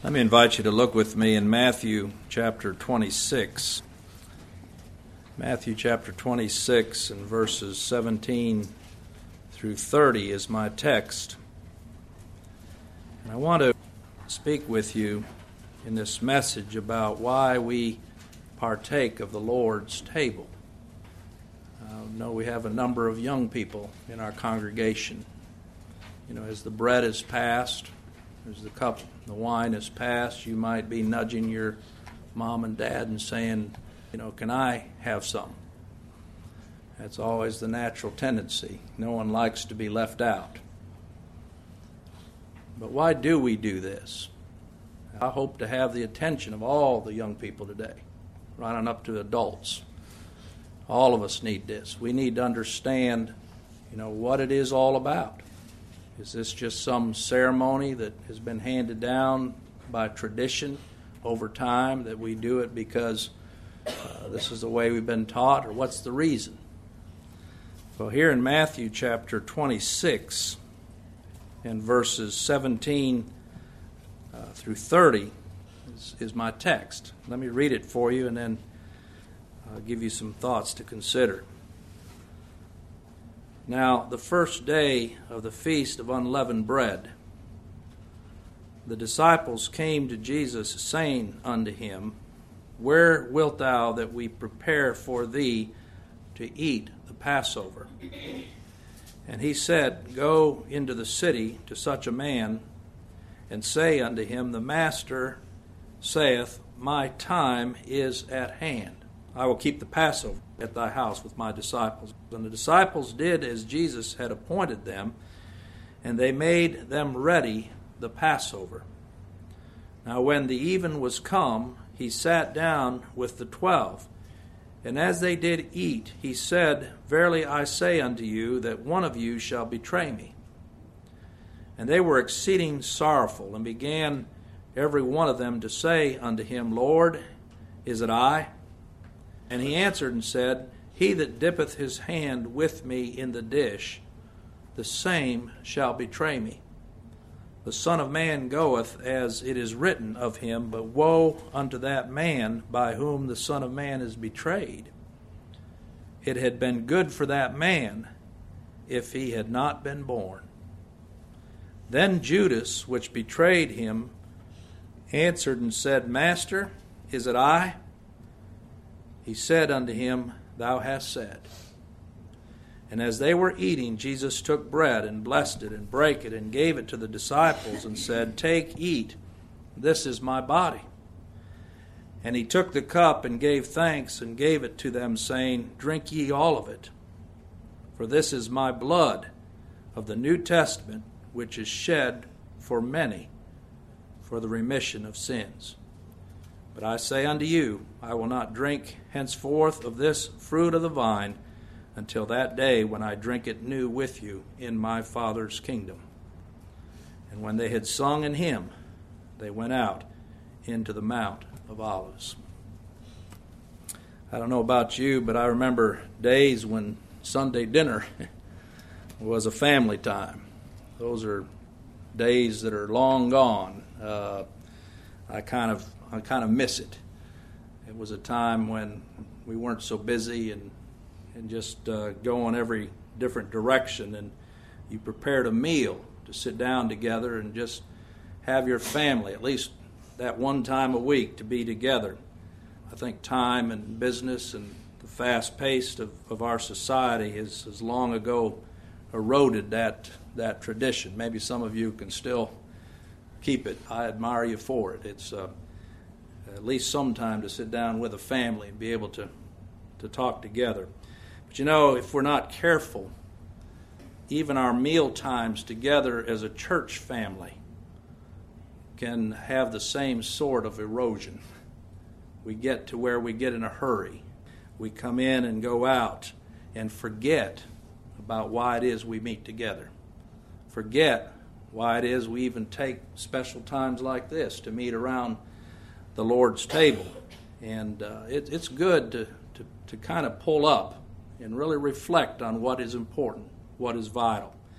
Let me invite you to look with me in Matthew chapter 26. Matthew chapter 26 and verses 17 through 30 is my text. And I want to speak with you in this message about why we partake of the Lord's table. I know we have a number of young people in our congregation. You know, as the bread is passed, as the cup, the wine is passed, you might be nudging your mom and dad and saying, you know, can I have some? That's always the natural tendency. No one likes to be left out. But why do we do this? I hope to have the attention of all the young people today, right on up to adults. All of us need this. We need to understand, you know, what it is all about. Is this just some ceremony that has been handed down by tradition over time, that we do it because this is the way we've been taught, or what's the reason? Well, here in Matthew chapter 26 and verses 17 through 30 is my text. Let me read it for you and then I'll give you some thoughts to consider. Now, the first day of the feast of unleavened bread, the disciples came to Jesus, saying unto him, Where wilt thou that we prepare for thee to eat the Passover? And he said, Go into the city to such a man, and say unto him, The Master saith, My time is at hand. I will keep the Passover at thy house with my disciples. And the disciples did as Jesus had appointed them, and they made them ready the Passover. Now when the even was come, he sat down with the 12. And as they did eat, he said, Verily I say unto you, that one of you shall betray me. And they were exceeding sorrowful, and began every one of them to say unto him, Lord, is it I? And he answered and said, He that dippeth his hand with me in the dish, the same shall betray me. The Son of Man goeth as it is written of him, but woe unto that man by whom the Son of Man is betrayed. It had been good for that man if he had not been born. Then Judas, which betrayed him, answered and said, Master, is it I? He said unto him, Thou hast said. And as they were eating, Jesus took bread and blessed it and brake it and gave it to the disciples and said, Take, eat, this is my body. And he took the cup and gave thanks and gave it to them, saying, Drink ye all of it, for this is my blood of the New Testament, which is shed for many for the remission of sins. But I say unto you, I will not drink henceforth of this fruit of the vine until that day when I drink it new with you in my Father's kingdom. And when they had sung an hymn, they went out into the Mount of Olives. I don't know about you, but I remember days when Sunday dinner was a family time. Those are days that are long gone. I kind of miss it. It was a time when we weren't so busy and just go in every different direction, and you prepared a meal to sit down together and just have your family, at least that one time a week, to be together. I think time and business and the fast pace of our society has long ago eroded that tradition. Maybe some of you can still keep it. I admire you for it. It's at least some time to sit down with a family and be able to talk together. But you know, if we're not careful, even our meal times together as a church family can have the same sort of erosion. We get to where we get in a hurry. We come in and go out and forget about why it is we meet together. Forget why it is we even take special times like this to meet around the Lord's table. And it's good to kind of pull up and really reflect on what is important, what is vital.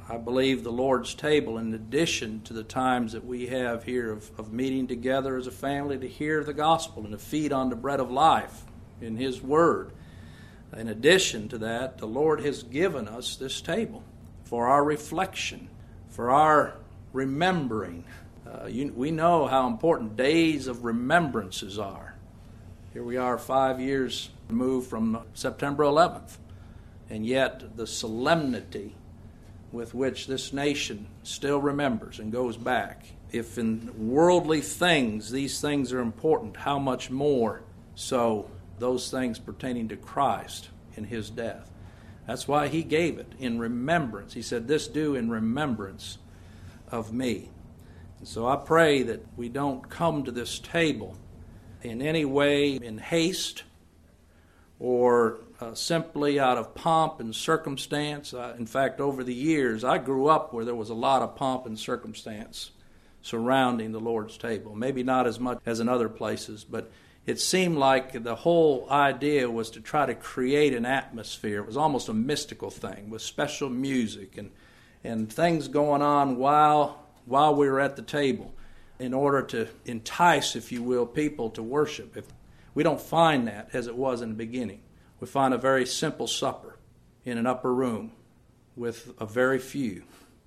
I believe the Lord's table, in addition to the times that we have here of meeting together as a family to hear the gospel and to feed on the bread of life in His Word, in addition to that, the Lord has given us this table for our reflection, for our remembering. We know how important days of remembrances are. Here we are 5 years removed from September 11th, and yet the solemnity with which this nation still remembers and goes back. If in worldly things these things are important, how much more so those things pertaining to Christ and His death. That's why He gave it in remembrance. He said, "This do in remembrance of me." And so I pray that we don't come to this table in any way in haste or simply out of pomp and circumstance. In fact, over the years, I grew up where there was a lot of pomp and circumstance surrounding the Lord's table. Maybe not as much as in other places, but it seemed like the whole idea was to try to create an atmosphere. It was almost a mystical thing with special music and things going on while we were at the table in order to entice, if you will, people to worship. We don't find that as it was in the beginning. We find a very simple supper in an upper room with a very few.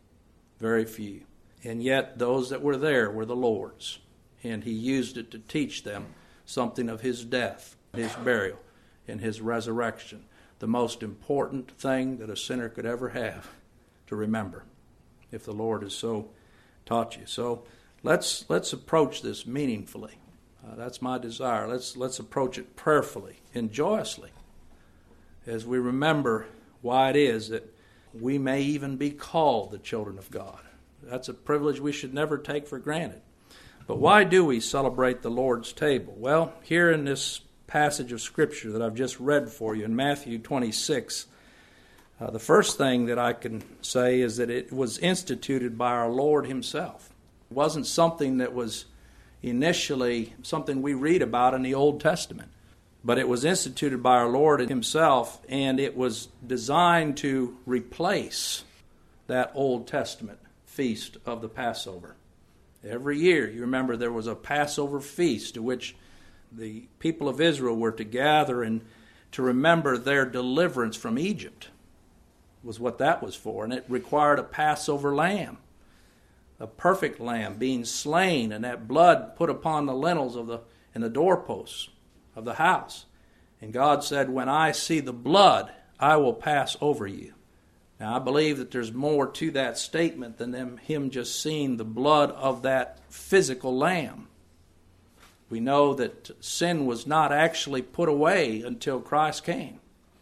And yet those that were there were the Lord's, and He used it to teach them something of His death, His burial, and His resurrection, the most important thing that a sinner could ever have to remember, if the Lord has so taught you. So let's approach this meaningfully. That's my desire. Let's approach it prayerfully and joyously as we remember why it is that we may even be called the children of God. That's a privilege we should never take for granted. But why do we celebrate the Lord's table? Well, here in this passage of Scripture that I've just read for you in Matthew 26, the first thing that I can say is that it was instituted by our Lord Himself. It wasn't something that was initially something we read about in the Old Testament, but it was instituted by our Lord Himself, and it was designed to replace that Old Testament feast of the Passover. Every year, you remember, there was a Passover feast to which the people of Israel were to gather and to remember their deliverance from Egypt, was what that was for. And it required a Passover lamb, a perfect lamb being slain, and that blood put upon the lintels and the doorposts of the house. And God said, "When I see the blood, I will pass over you." Now, I believe that there's more to that statement than Him just seeing the blood of that physical lamb. We know that sin was not actually put away until Christ came.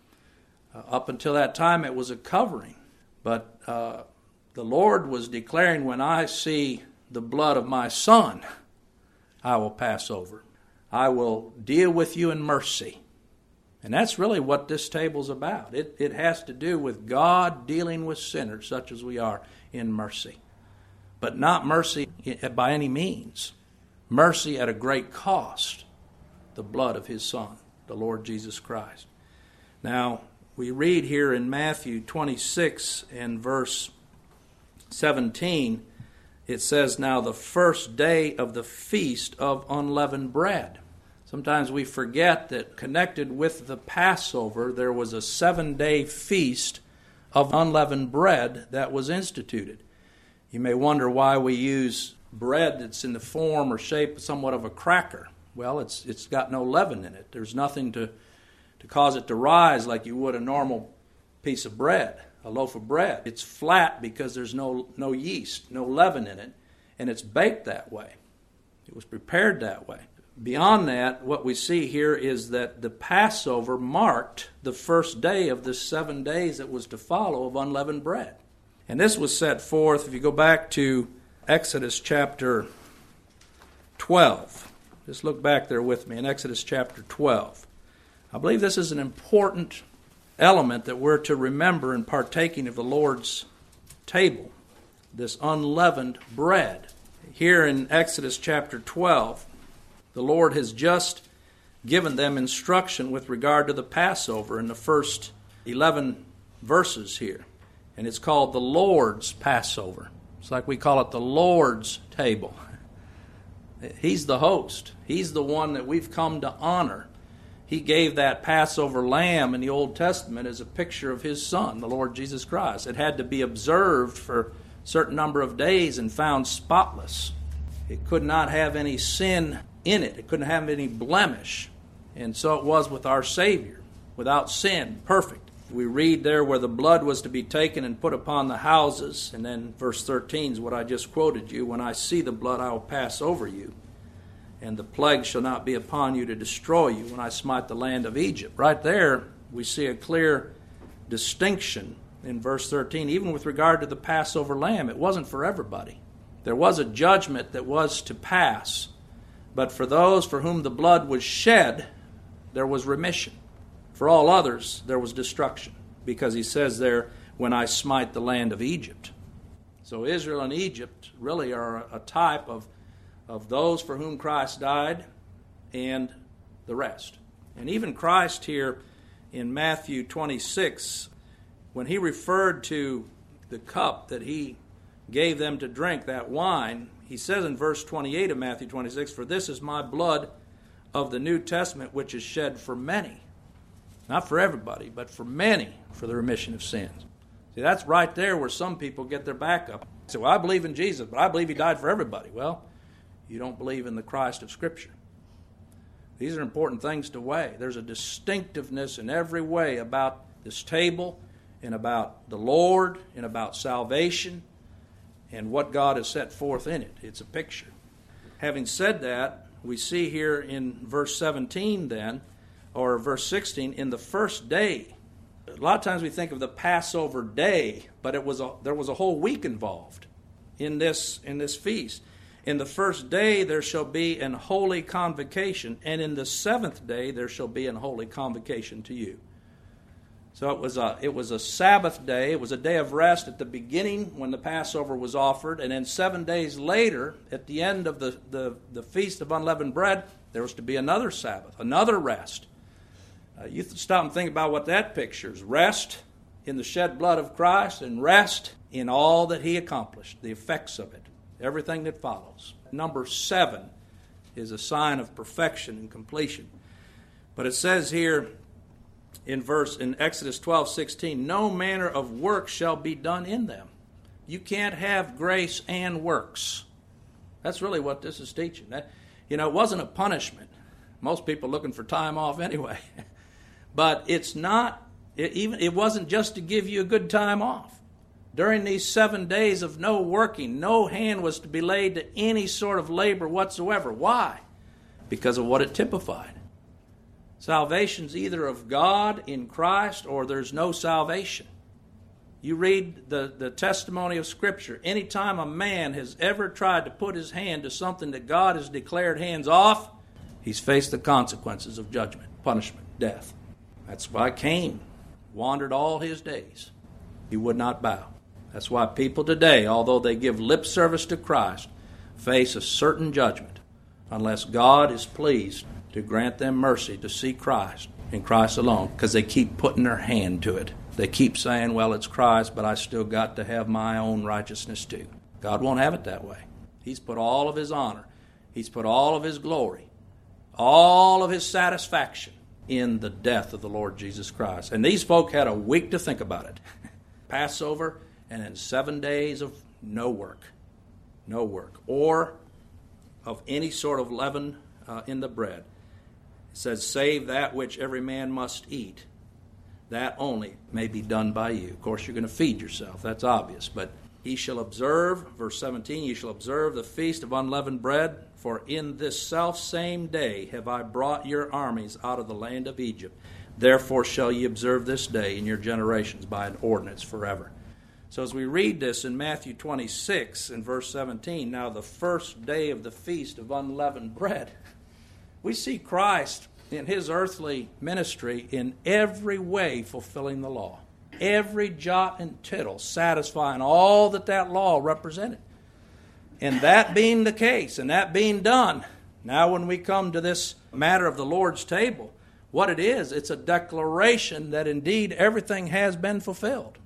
Up until that time, it was a covering. But the Lord was declaring, "When I see the blood of my Son, I will pass over. I will deal with you in mercy." And that's really what this table's about. It has to do with God dealing with sinners such as we are in mercy. But not mercy by any means. Mercy at a great cost. The blood of His Son, the Lord Jesus Christ. Now, we read here in Matthew 26 and verse 17, it says, "Now the first day of the feast of unleavened bread." Sometimes we forget that connected with the Passover, there was a 7-day feast of unleavened bread that was instituted. You may wonder why we use bread that's in the form or shape somewhat of a cracker. Well, it's got no leaven in it. There's nothing to cause it to rise like you would a normal piece of bread, a loaf of bread. It's flat because there's no yeast, no leaven in it, and it's baked that way. It was prepared that way. Beyond that, what we see here is that the Passover marked the first day of the 7 days that was to follow of unleavened bread. And this was set forth, if you go back to Exodus chapter 12. Just look back there with me in Exodus chapter 12. I believe this is an important element that we're to remember in partaking of the Lord's table, this unleavened bread. Here in Exodus chapter 12, the Lord has just given them instruction with regard to the Passover in the first 11 verses here. And it's called the Lord's Passover. It's like we call it the Lord's table. He's the host. He's the one that we've come to honor. He gave that Passover lamb in the Old Testament as a picture of His Son, the Lord Jesus Christ. It had to be observed for a certain number of days and found spotless. It could not have any sin in it. It couldn't have any blemish. And so it was with our Savior, without sin, perfect. We read there where the blood was to be taken and put upon the houses. And then verse 13 is what I just quoted you. When I see the blood, I will pass over you. And the plague shall not be upon you to destroy you when I smite the land of Egypt. Right there, we see a clear distinction in verse 13. Even with regard to the Passover lamb, it wasn't for everybody. There was a judgment that was to pass. But for those for whom the blood was shed, there was remission. For all others, there was destruction, because he says there, when I smite the land of Egypt. So Israel and Egypt really are a type of those for whom Christ died and the rest. And even Christ here in Matthew 26, when he referred to the cup that he gave them to drink, that wine, he says in verse 28 of Matthew 26, for this is my blood of the New Testament, which is shed for many. Not for everybody, but for many, for the remission of sins. See, that's right there where some people get their back up. They say, well, I believe in Jesus, but I believe He died for everybody. Well, you don't believe in the Christ of Scripture. These are important things to weigh. There's a distinctiveness in every way about this table and about the Lord and about salvation and what God has set forth in it. It's a picture. Having said that, we see here in verse 17 then, or verse 16, in the first day. A lot of times we think of the Passover day, but there was a whole week involved in this feast. In the first day there shall be an holy convocation, and in the seventh day there shall be an holy convocation to you. So it was a Sabbath day. It was a day of rest at the beginning when the Passover was offered, and then 7 days later, at the end of the Feast of Unleavened Bread, there was to be another Sabbath, another rest. You stop and think about what that pictures. Rest in the shed blood of Christ and rest in all that He accomplished, the effects of it, everything that follows. Number 7 is a sign of perfection and completion. But it says here in Exodus 12:16, no manner of work shall be done in them. You can't have grace and works. That's really what this is teaching. It wasn't a punishment. Most people looking for time off anyway. But it wasn't just to give you a good time off. During these 7 days of no working, no hand was to be laid to any sort of labor whatsoever. Why? Because of what it typified. Salvation's either of God in Christ or there's no salvation. You read the testimony of Scripture. Anytime a man has ever tried to put his hand to something that God has declared hands off, he's faced the consequences of judgment, punishment, death. That's why Cain wandered all his days. He would not bow. That's why people today, although they give lip service to Christ, face a certain judgment unless God is pleased to grant them mercy to see Christ and Christ alone, because they keep putting their hand to it. They keep saying, well, it's Christ, but I still got to have my own righteousness too. God won't have it that way. He's put all of His honor, He's put all of His glory, all of His satisfaction in the death of the Lord Jesus Christ. And these folk had a week to think about it. Passover, and then 7 days of no work, or of any sort of leaven in the bread. It says, save that which every man must eat. That only may be done by you. Of course, you're going to feed yourself. That's obvious. But ye shall observe, verse 17, ye shall observe the feast of unleavened bread, for in this selfsame day have I brought your armies out of the land of Egypt. Therefore shall ye observe this day in your generations by an ordinance forever. So as we read this in Matthew 26 and verse 17, now the first day of the feast of unleavened bread, we see Christ in His earthly ministry in every way fulfilling the law. Every jot and tittle satisfying all that law represented. And that being the case, and that being done, now when we come to this matter of the Lord's table, what it is, it's a declaration that indeed everything has been fulfilled.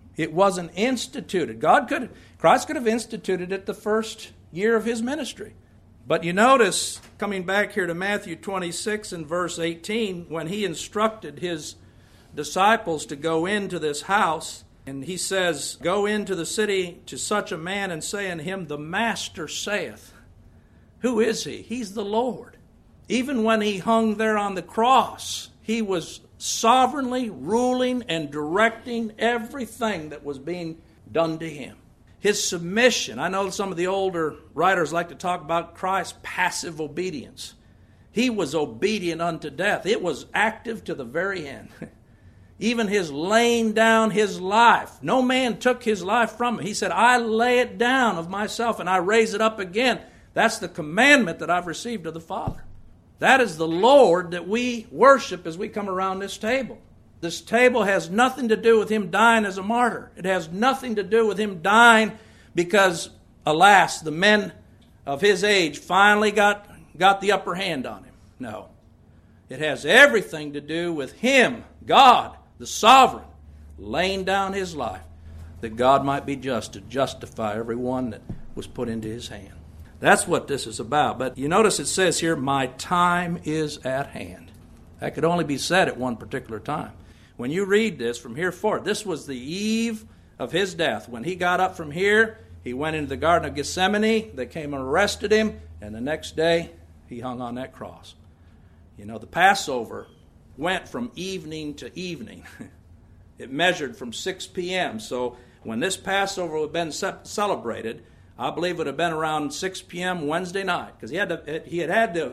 It wasn't instituted. Christ could have instituted it the first year of his ministry. But you notice, coming back here to Matthew 26 and verse 18, when he instructed his disciples to go into this house, and he says, "Go into the city to such a man and say unto him, the Master saith." Who is he? He's the Lord. Even when he hung there on the cross, he was sovereignly ruling and directing everything that was being done to him. His submission. I know some of the older writers like to talk about Christ's passive obedience. He was obedient unto death. It was active to the very end. Even his laying down his life. No man took his life from him. He said, "I lay it down of myself and I raise it up again." That's the commandment that I've received of the Father. That is the Lord that we worship as we come around this table. This table has nothing to do with him dying as a martyr. It has nothing to do with him dying because, alas, the men of his age finally got the upper hand on him. No. It has everything to do with him, God, the sovereign, laying down his life that God might be just to justify every one that was put into his hand. That's what this is about. But you notice it says here, "My time is at hand." That could only be said at one particular time. When you read this from here forward, this was the eve of his death. When he got up from here, he went into the Garden of Gethsemane. They came and arrested him. And the next day, he hung on that cross. You know, the Passover went from evening to evening. It measured from 6 p.m. So when this Passover would have been celebrated, I believe it would have been around 6 p.m. Wednesday night, because he would have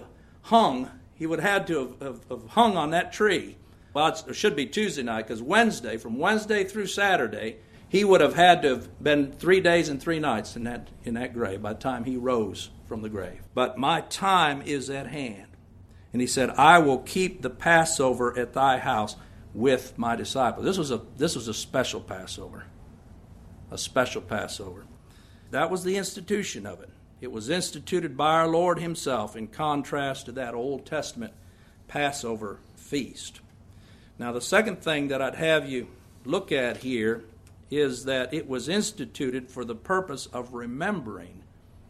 had to have hung on that tree. Well, it should be Tuesday night, because from Wednesday through Saturday, he would have had to have been 3 days and 3 nights in that grave by the time he rose from the grave. But my time is at hand. And he said, "I will keep the Passover at thy house with my disciples." This was a special Passover. A special Passover. That was the institution of it. It was instituted by our Lord himself in contrast to that Old Testament Passover feast. Now, the second thing that I'd have you look at here is that it was instituted for the purpose of remembering,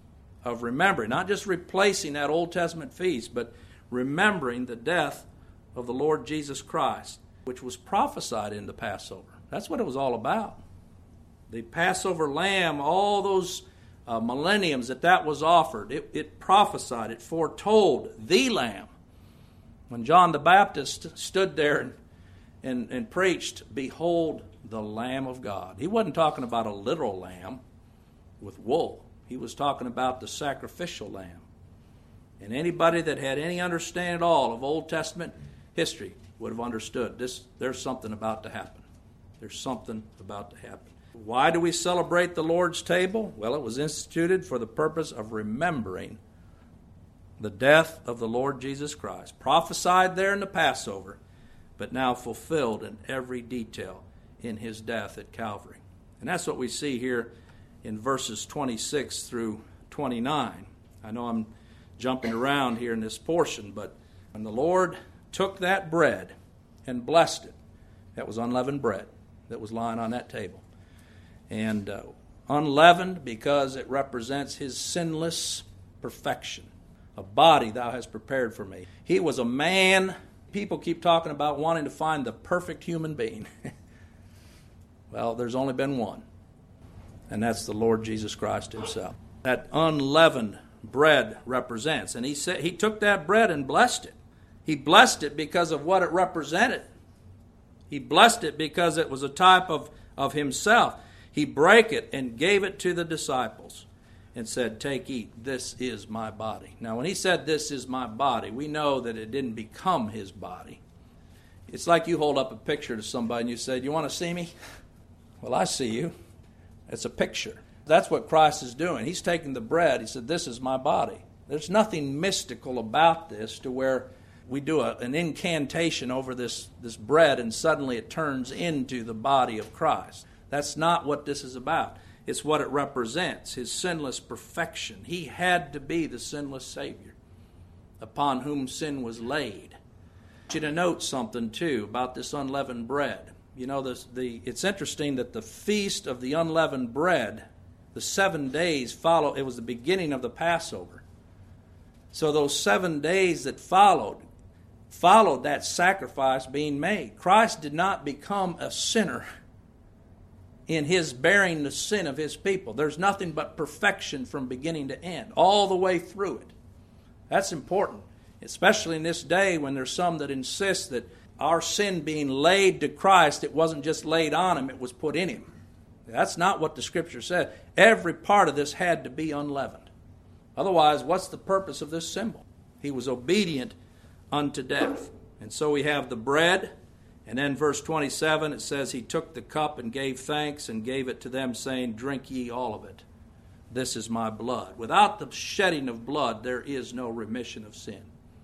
not just replacing that Old Testament feast, but remembering the death of the Lord Jesus Christ, which was prophesied in the Passover. That's what it was all about. The Passover lamb, all those millenniums that was offered, it prophesied, it foretold the lamb. When John the Baptist stood there and preached, "Behold the Lamb of God." He wasn't talking about a literal lamb with wool. He was talking about the sacrificial lamb. And anybody that had any understanding at all of Old Testament history would have understood there's something about to happen. There's something about to happen. Why do we celebrate the Lord's table? Well, it was instituted for the purpose of remembering the death of the Lord Jesus Christ, prophesied there in the Passover, but now fulfilled in every detail in his death at Calvary. And that's what we see here in verses 26 through 29. I know I'm jumping around here in this portion, but when the Lord took that bread and blessed it, that was unleavened bread that was lying on that table. And unleavened because it represents his sinless perfection. A body thou hast prepared for me. He was a man. People keep talking about wanting to find the perfect human being. Well, there's only been one, and that's the Lord Jesus Christ himself. That unleavened bread represents. And he said he took that bread and blessed it. He blessed it because of what it represented. He blessed it because it was a type of himself. He brake it and gave it to the disciples and said, "Take, eat, this is my body." Now, when he said, "This is my body," we know that it didn't become his body. It's like you hold up a picture to somebody and you say, "You want to see me?" "Well, I see you." It's a picture. That's what Christ is doing. He's taking the bread. He said, "This is my body." There's nothing mystical about this to where we do an incantation over this bread and suddenly it turns into the body of Christ. That's not what this is about. It's what it represents, his sinless perfection. He had to be the sinless Savior upon whom sin was laid. I want you to note something, too, about this unleavened bread. It's interesting that the Feast of the Unleavened Bread, the 7 days follow. It was the beginning of the Passover. So those 7 days that followed that sacrifice being made. Christ did not become a sinner in his bearing the sin of his people. There's nothing but perfection from beginning to end, all the way through it. That's important, especially in this day when there's some that insist that our sin being laid to Christ, it wasn't just laid on him, it was put in him. That's not what the Scripture said. Every part of this had to be unleavened. Otherwise, what's the purpose of this symbol? He was obedient unto death. And so we have the bread, and then verse 27, it says, he took the cup and gave thanks and gave it to them, saying, drink ye all of it. This is my blood. Without the shedding of blood, there is no remission of sin.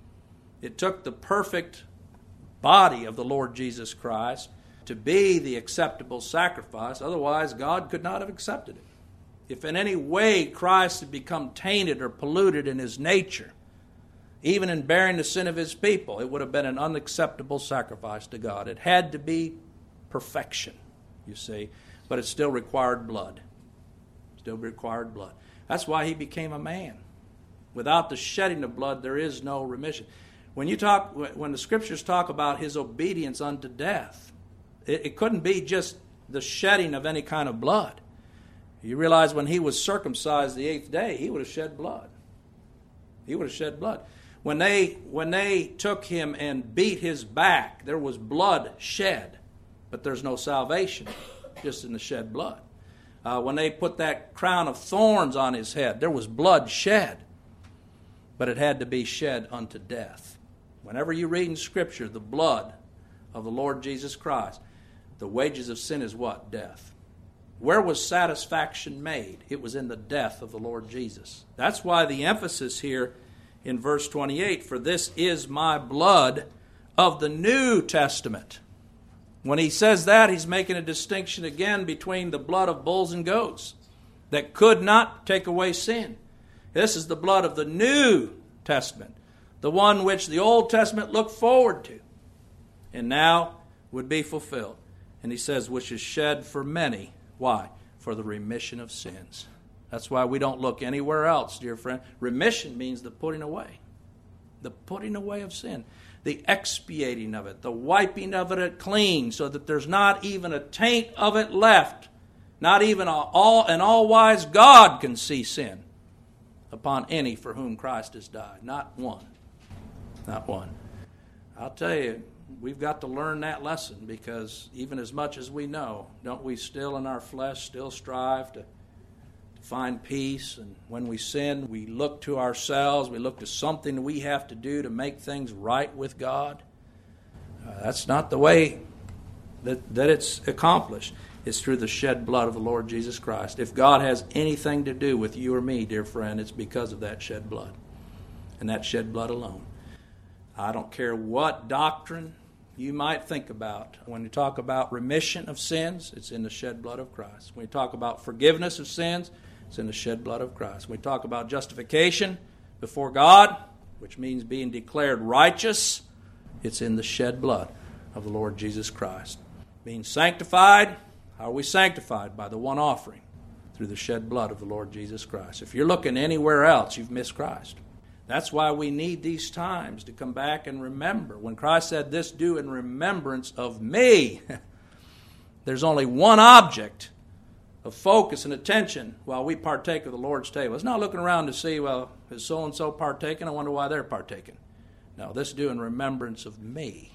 It took the perfect body of the Lord Jesus Christ to be the acceptable sacrifice. Otherwise, God could not have accepted it. If in any way Christ had become tainted or polluted in his nature, even in bearing the sin of his people, it would have been an unacceptable sacrifice to God. It had to be perfection, you see, but it still required blood. Still required blood. That's why he became a man. Without the shedding of blood, there is no remission. When the Scriptures talk about his obedience unto death, it couldn't be just the shedding of any kind of blood. You realize when he was circumcised the 8th day, he would have shed blood. He would have shed blood. When they took him and beat his back, there was blood shed, but there's no salvation just in the shed blood. When they put that crown of thorns on his head, there was blood shed, but it had to be shed unto death. Whenever you read in Scripture the blood of the Lord Jesus Christ, the wages of sin is what? Death. Where was satisfaction made? It was in the death of the Lord Jesus. That's why the emphasis here in verse 28, for this is my blood of the New Testament. When he says that, he's making a distinction again between the blood of bulls and goats that could not take away sin. This is the blood of the New Testament, the one which the Old Testament looked forward to and now would be fulfilled. And he says, which is shed for many. Why? For the remission of sins. That's why we don't look anywhere else, dear friend. Remission means the putting away. The putting away of sin. The expiating of it. The wiping of it clean so that there's not even a taint of it left. Not even an all-wise God can see sin upon any for whom Christ has died. Not one. Not one. I'll tell you, we've got to learn that lesson, because even as much as we know, don't we still in our flesh still strive to find peace? And when we sin, we look to ourselves, we look to something we have to do to make things right with God. That's not the way that it's accomplished. It's through the shed blood of the Lord Jesus Christ. If God has anything to do with you or me, dear friend, it's because of that shed blood, and that shed blood alone. I don't care what doctrine you might think about. When you talk about remission of sins, it's in the shed blood of Christ. When you talk about forgiveness of sins, it's in the shed blood of Christ. When we talk about justification before God, which means being declared righteous, it's in the shed blood of the Lord Jesus Christ. Being sanctified, how are we sanctified? By the one offering, through the shed blood of the Lord Jesus Christ. If you're looking anywhere else, you've missed Christ. That's why we need these times to come back and remember. When Christ said, this do in remembrance of me, there's only one object of focus and attention while we partake of the Lord's table. It's not looking around to see, well, is so-and-so partaking? I wonder why they're partaking. No, this do in remembrance of me.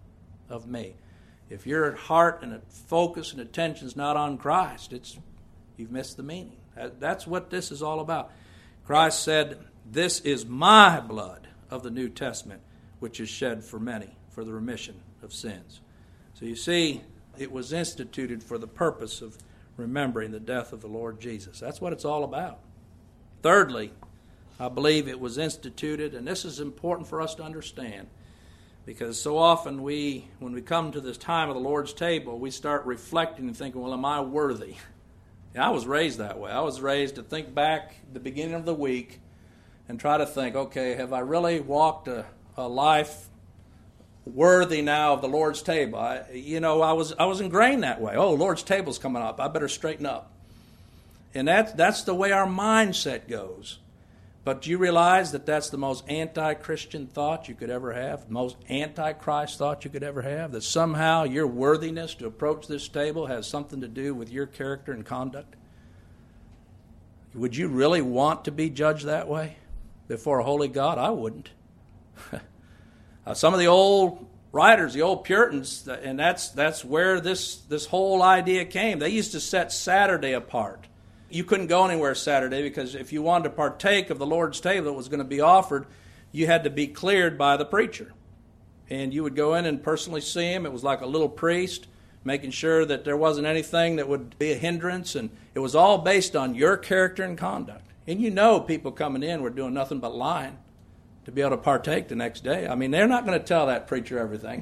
Of me. If your heart and focus and attention is not on Christ, you've missed the meaning. That's what this is all about. Christ said, this is my blood of the New Testament, which is shed for many, for the remission of sins. So you see, it was instituted for the purpose of remembering the death of the Lord Jesus. That's what it's all about. Thirdly, I believe it was instituted, and this is important for us to understand, because so often when we come to this time of the Lord's table, we start reflecting and thinking, well, am I worthy? And I was raised that way. I was raised to think back the beginning of the week and try to think, okay, have I really walked a life worthy now of the Lord's table. I was ingrained that way. Oh, Lord's table's coming up. I better straighten up. And that's the way our mindset goes. But do you realize that that's the most anti-Christian thought you could ever have, the most anti-Christ thought you could ever have, that somehow your worthiness to approach this table has something to do with your character and conduct? Would you really want to be judged that way before a holy God? I wouldn't. Some of the old writers, the old Puritans, and that's where this whole idea came. They used to set Saturday apart. You couldn't go anywhere Saturday because if you wanted to partake of the Lord's table that was going to be offered, you had to be cleared by the preacher. And you would go in and personally see him. It was like a little priest, making sure that there wasn't anything that would be a hindrance. And it was all based on your character and conduct. And you know people coming in were doing nothing but lying to be able to partake the next day. I mean, they're not going to tell that preacher everything.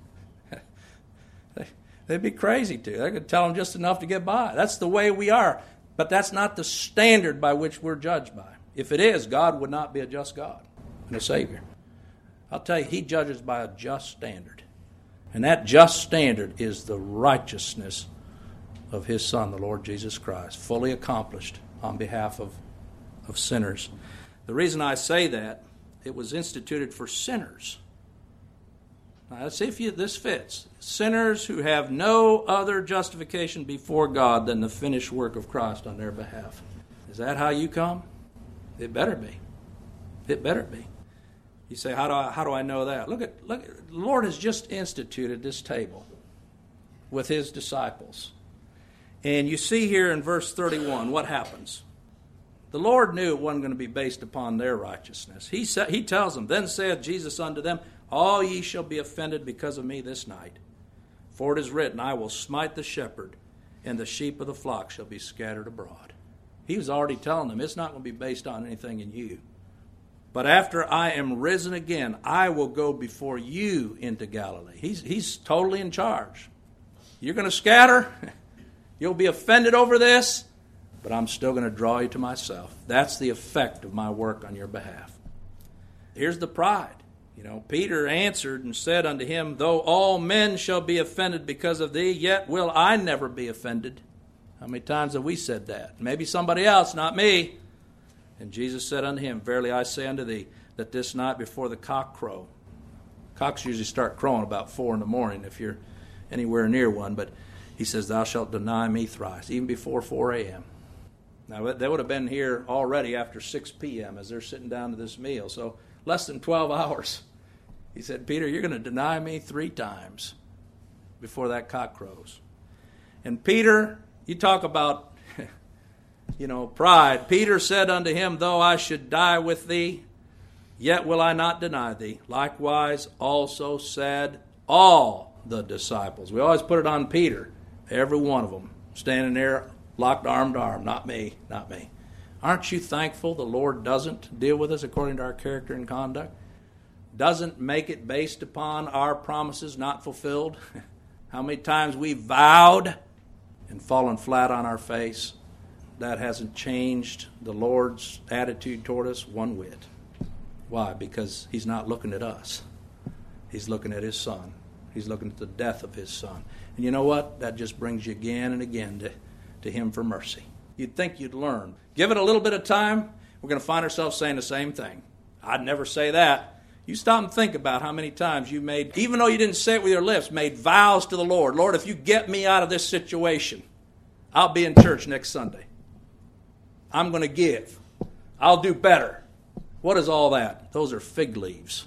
They'd be crazy to. They could tell them just enough to get by. That's the way we are. But that's not the standard by which we're judged by. If it is, God would not be a just God and a Savior. I'll tell you, He judges by a just standard. And that just standard is the righteousness of His Son, the Lord Jesus Christ, fully accomplished on behalf of sinners. The reason I say that, it was instituted for sinners. Now, let's see if this fits. Sinners who have no other justification before God than the finished work of Christ on their behalf. Is that how you come? It better be. It better be. You say, how do I know that? Look, the Lord has just instituted this table with His disciples. And you see here in verse 31 what happens. The Lord knew it wasn't going to be based upon their righteousness. He tells them, Then saith Jesus unto them, All ye shall be offended because of me this night. For it is written, I will smite the shepherd, and the sheep of the flock shall be scattered abroad. He was already telling them it's not going to be based on anything in you. But after I am risen again, I will go before you into Galilee. He's totally in charge. You're going to scatter. You'll be offended over this. But I'm still going to draw you to myself. That's the effect of my work on your behalf. Here's the pride. Peter answered and said unto him, Though all men shall be offended because of thee, yet will I never be offended. How many times have we said that? Maybe somebody else, not me. And Jesus said unto him, Verily I say unto thee, that this night before the cock crow. Cocks usually start crowing about 4 a.m. if you're anywhere near one. But he says, Thou shalt deny me thrice, even before 4 a.m. Now, they would have been here already after 6 p.m. as they're sitting down to this meal. So less than 12 hours. He said, Peter, you're going to deny me 3 times before that cock crows. And Peter, you talk about, pride. Peter said unto him, Though I should die with thee, yet will I not deny thee. Likewise also said all the disciples. We always put it on Peter, every one of them, standing there locked arm to arm. Not me, not me. Aren't you thankful the Lord doesn't deal with us according to our character and conduct? Doesn't make it based upon our promises not fulfilled? How many times we vowed and fallen flat on our face? That hasn't changed the Lord's attitude toward us one whit. Why? Because He's not looking at us. He's looking at His Son. He's looking at the death of His Son. And you know what? That just brings you again and again to Him for mercy. You'd think you'd learn. Give it a little bit of time, we're going to find ourselves saying the same thing. I'd never say that. You stop and think about how many times you made, even though you didn't say it with your lips, made vows to the Lord. Lord, if you get me out of this situation, I'll be in church next Sunday. I'm going to give. I'll do better. What is all that? Those are fig leaves.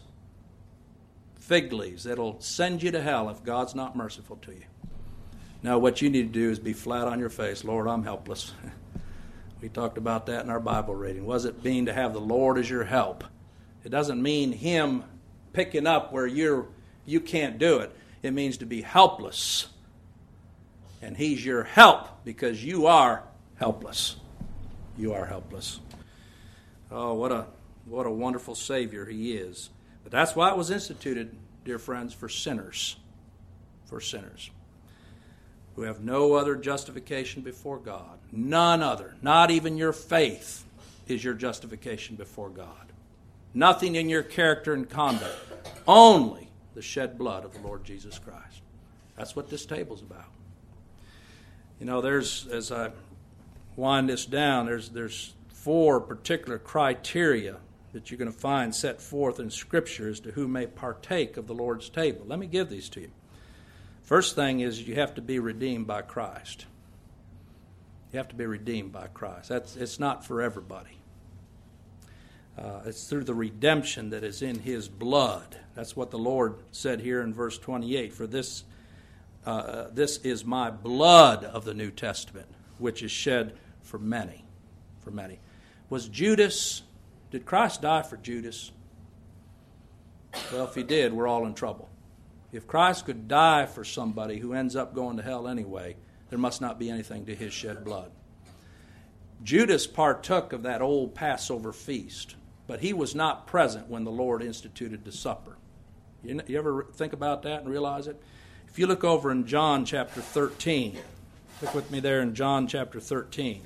Fig leaves. It'll send you to hell if God's not merciful to you. Now, what you need to do is be flat on your face. Lord, I'm helpless. We talked about that in our Bible reading. What does it mean to have the Lord as your help? It doesn't mean Him picking up where you can't do it. It means to be helpless. And He's your help because you are helpless. You are helpless. Oh, what a wonderful Savior He is. But that's why it was instituted, dear friends, for sinners. For sinners who have no other justification before God. None other. Not even your faith is your justification before God. Nothing in your character and conduct. Only the shed blood of the Lord Jesus Christ. That's what this table's about. There's, as I wind this down, there's 4 particular criteria that you're going to find set forth in Scripture as to who may partake of the Lord's table. Let me give these to you. First thing is you have to be redeemed by Christ. You have to be redeemed by Christ. It's not for everybody. It's through the redemption that is in His blood. That's what the Lord said here in verse 28. For this is my blood of the New Testament, which is shed for many. For many. Did Christ die for Judas? Well, if He did, we're all in trouble. If Christ could die for somebody who ends up going to hell anyway, there must not be anything to His shed blood. Judas partook of that old Passover feast, but he was not present when the Lord instituted the supper. You ever think about that and realize it? If you look over in John chapter 13, look with me there in John chapter 13.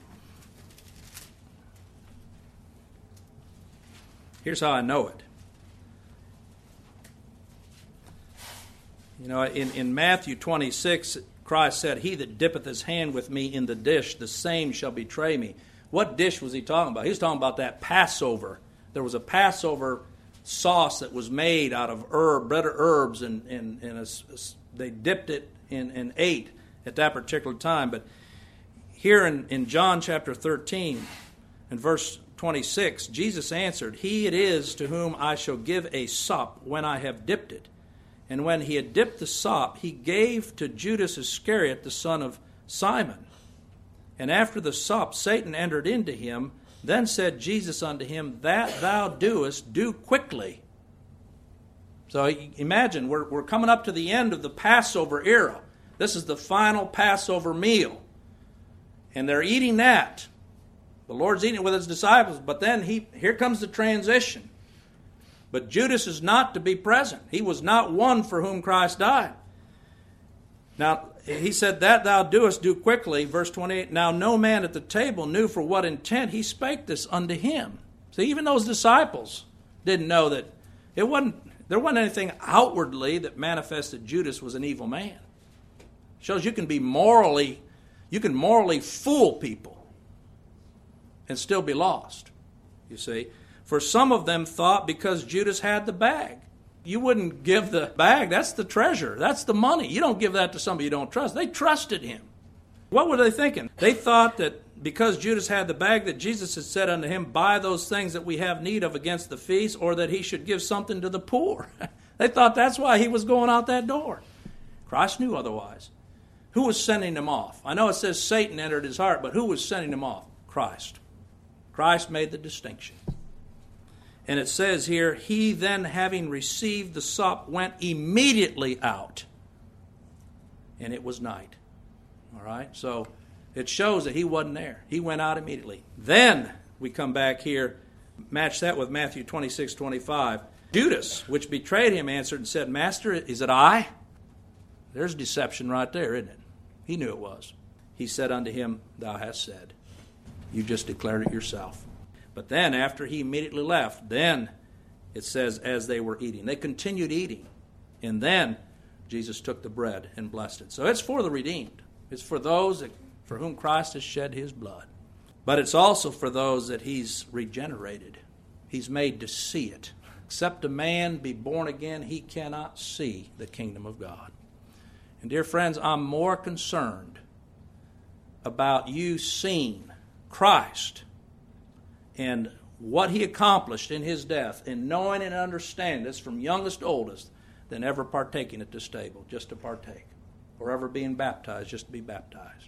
Here's how I know it. In Matthew 26, Christ said, "He that dippeth his hand with me in the dish, the same shall betray me." What dish was He talking about? He was talking about that Passover. There was a Passover sauce that was made out of bread of herbs, and they dipped it and ate at that particular time. But here in John chapter 13, in verse 26, Jesus answered, "He it is to whom I shall give a sop when I have dipped it." And when He had dipped the sop, He gave to Judas Iscariot, the son of Simon. And after the sop, Satan entered into him. Then said Jesus unto him, "That thou doest, do quickly." So imagine, we're coming up to the end of the Passover era. This is the final Passover meal. And they're eating that. The Lord's eating it with His disciples, but then here comes the transition. But Judas is not to be present. He was not one for whom Christ died. Now, He said, "That thou doest, do quickly." Verse 28, "Now no man at the table knew for what intent He spake this unto him." See, even those disciples didn't know that there wasn't anything outwardly that manifested Judas was an evil man. It shows you can morally fool people and still be lost, you see. For some of them thought because Judas had the bag. You wouldn't give the bag. That's the treasure. That's the money. You don't give that to somebody you don't trust. They trusted him. What were they thinking? They thought that because Judas had the bag that Jesus had said unto him, "Buy those things that we have need of against the feast," or that he should give something to the poor. They thought that's why he was going out that door. Christ knew otherwise. Who was sending him off? I know it says Satan entered his heart, but who was sending him off? Christ. Christ made the distinction. And it says here, "He then, having received the sop, went immediately out." And it was night. All right? So it shows that he wasn't there. He went out immediately. Then we come back here, match that with Matthew 26:25. "Judas, which betrayed him, answered and said, Master, is it I?" There's deception right there, isn't it? He knew it was. He said unto him, "Thou hast said." You just declared it yourself. But then, after he immediately left, then it says, as they were eating. They continued eating. And then Jesus took the bread and blessed it. So it's for the redeemed. It's for those for whom Christ has shed His blood. But it's also for those that He's regenerated. He's made to see it. Except a man be born again, he cannot see the kingdom of God. And dear friends, I'm more concerned about you seeing Christ and what He accomplished in His death, and knowing and understanding this from youngest to oldest, than ever partaking at this table, just to partake, or ever being baptized, just to be baptized.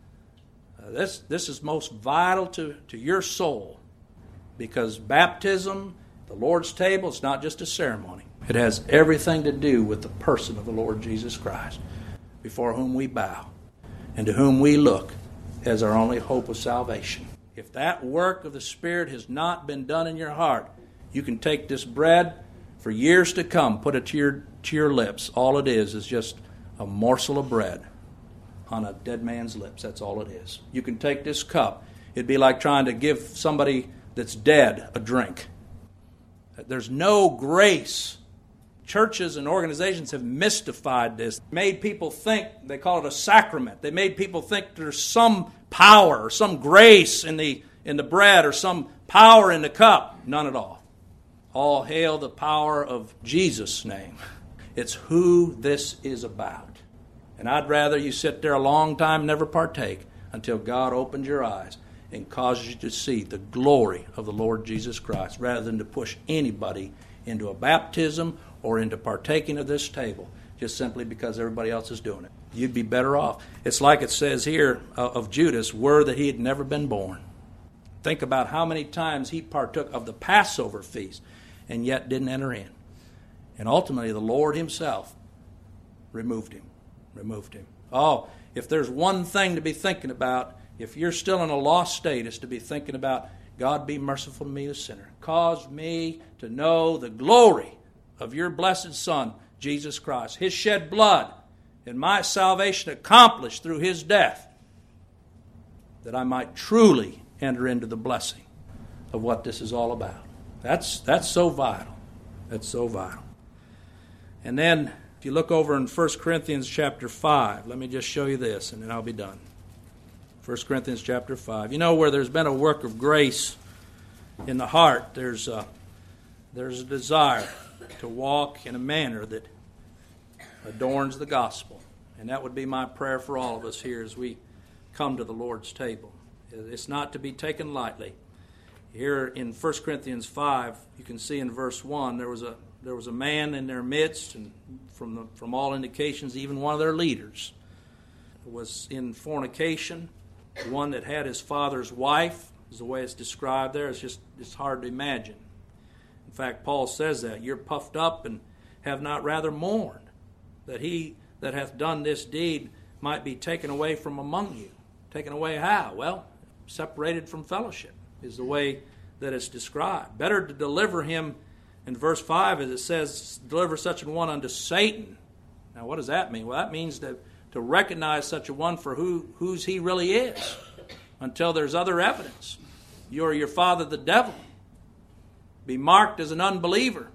This is most vital to your soul, because baptism, the Lord's table, it's not just a ceremony. It has everything to do with the person of the Lord Jesus Christ, before whom we bow, and to whom we look as our only hope of salvation. If that work of the Spirit has not been done in your heart, you can take this bread for years to come, put it to your lips. All it is just a morsel of bread on a dead man's lips. That's all it is. You can take this cup. It'd be like trying to give somebody that's dead a drink. There's no grace churches and organizations have mystified this, made people think, they call it a sacrament. They made people think there's some power or some grace in the bread or some power in the cup. None at all. All hail the power of Jesus' name. It's who this is about. And I'd rather you sit there a long time and never partake until God opens your eyes and causes you to see the glory of the Lord Jesus Christ, rather than to push anybody into a baptism or into partaking of this table just simply because everybody else is doing it. You'd be better off. It's like it says here of Judas, were that he had never been born. Think about how many times he partook of the Passover feast and yet didn't enter in. And ultimately the Lord himself removed him. Oh, if there's one thing to be thinking about, if you're still in a lost state, is to be thinking about, God, be merciful to me, a sinner. Cause me to know the glory of your blessed Son, Jesus Christ. His shed blood and my salvation accomplished through his death, that I might truly enter into the blessing of what this is all about. That's so vital. That's so vital. And then, if you look over in 1 Corinthians chapter 5, let me just show you this, and then I'll be done. 1 Corinthians chapter 5. You know, where there's been a work of grace in the heart, there's a desire to walk in a manner that adorns the gospel. And that would be my prayer for all of us here as we come to the Lord's table. It's not to be taken lightly. Here in 1 Corinthians 5, you can see in verse 1, there was a man in their midst, and from all indications, even one of their leaders was in fornication. One that had his father's wife, is the way it's described there. It's hard to imagine. In fact, Paul says that you're puffed up and have not rather mourned, that he that hath done this deed might be taken away from among you. Taken away how? Well, separated from fellowship is the way that it's described. Better to deliver him, in verse 5, as it says, deliver such an one unto Satan. Now, what does that mean? Well, that means to recognize such a one for whose he really is, until there's other evidence. You're your father the devil. Be marked as an unbeliever.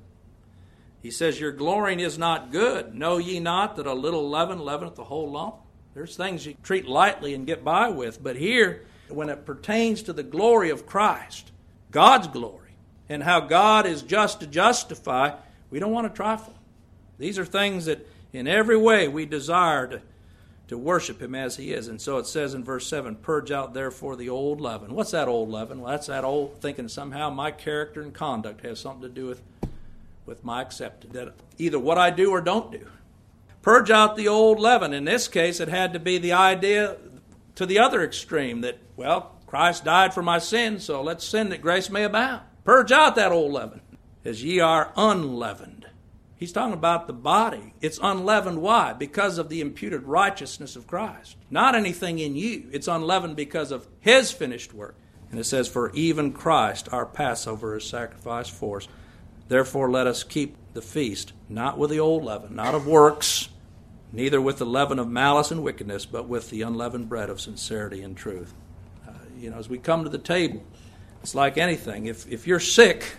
He says, your glorying is not good. Know ye not that a little leaven leaveneth the whole lump? There's things you treat lightly and get by with. But here, when it pertains to the glory of Christ, God's glory, and how God is just to justify, we don't want to trifle. These are things that in every way we desire to worship him as he is. And so it says in verse 7, purge out therefore the old leaven. What's that old leaven? Well, that's that old thinking somehow my character and conduct has something to do with my acceptance. That either what I do or don't do. Purge out the old leaven. In this case, it had to be the idea to the other extreme that, well, Christ died for my sins, so let's sin that grace may abound. Purge out that old leaven, as ye are unleavened. He's talking about the body. It's unleavened. Why? Because of the imputed righteousness of Christ. Not anything in you. It's unleavened because of his finished work. And it says, for even Christ, our Passover, is sacrificed for us. Therefore let us keep the feast, not with the old leaven, not of works, neither with the leaven of malice and wickedness, but with the unleavened bread of sincerity and truth. As we come to the table, it's like anything. If you're sick,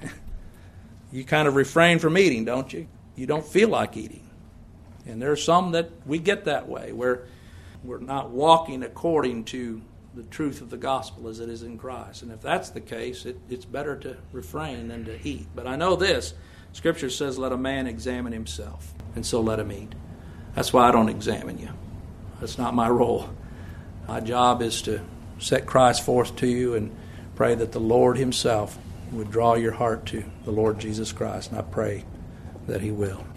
you kind of refrain from eating, don't you? You don't feel like eating. And there are some that we get that way, where we're not walking according to the truth of the gospel as it is in Christ. And if that's the case, it's better to refrain than to eat. But I know this, Scripture says, let a man examine himself, and so let him eat. That's why I don't examine you. That's not my role. My job is to set Christ forth to you and pray that the Lord himself would draw your heart to the Lord Jesus Christ. And I pray that he will.